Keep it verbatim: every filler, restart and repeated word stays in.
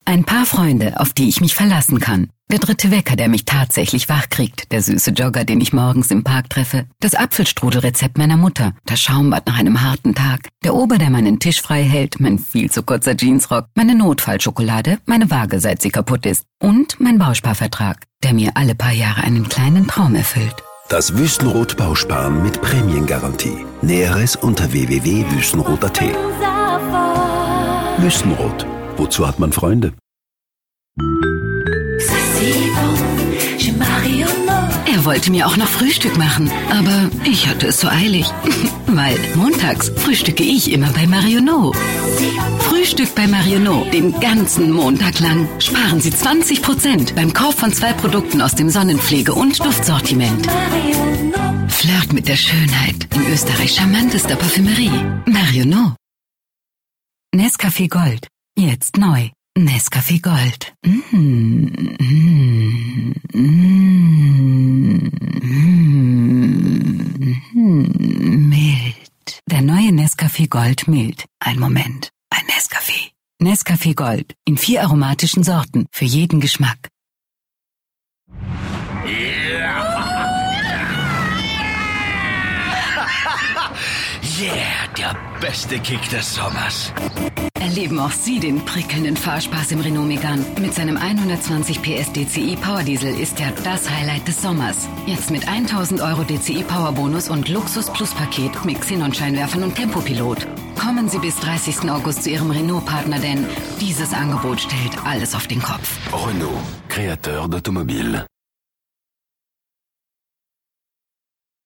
Ein paar Freunde, auf die ich mich verlassen kann. Der dritte Wecker, der mich tatsächlich wachkriegt. Der süße Jogger, den ich morgens im Park treffe. Das Apfelstrudelrezept meiner Mutter. Das Schaumbad nach einem harten Tag. Der Ober, der meinen Tisch frei hält. Mein viel zu kurzer Jeansrock. Meine Notfallschokolade. Meine Waage, seit sie kaputt ist. Und mein Bausparvertrag, der mir alle paar Jahre einen kleinen Traum erfüllt. Das Wüstenrot Bausparen mit Prämiengarantie. Näheres unter w w w punkt wüstenrot punkt a t. Wüstenrot. Wozu hat man Freunde? Er wollte mir auch noch Frühstück machen, aber ich hatte es so eilig. Weil montags frühstücke ich immer bei Marionneau. Frühstück bei Marionneau, den ganzen Montag lang. Sparen Sie zwanzig Prozent beim Kauf von zwei Produkten aus dem Sonnenpflege- und Duftsortiment. Flirt mit der Schönheit in Österreichs charmantester Parfümerie. Marionneau. Nescafé Gold. Jetzt neu. Nescafé Gold. Mmh, mmh, mmh, mmh, mild. Der neue Nescafé Gold mild. Ein Moment. Ein Nescafé. Nescafé Gold. In vier aromatischen Sorten. Für jeden Geschmack. Yeah, der beste Kick des Sommers. Erleben auch Sie den prickelnden Fahrspaß im Renault Megane. Mit seinem hundertzwanzig P S D C I Powerdiesel ist er das Highlight des Sommers. Jetzt mit tausend Euro D C I Powerbonus und Luxus Plus Paket mit Xenon-Scheinwerfern und Tempopilot. Kommen Sie bis dreißigsten August zu Ihrem Renault-Partner, denn dieses Angebot stellt alles auf den Kopf. Renault, créateur d'automobile.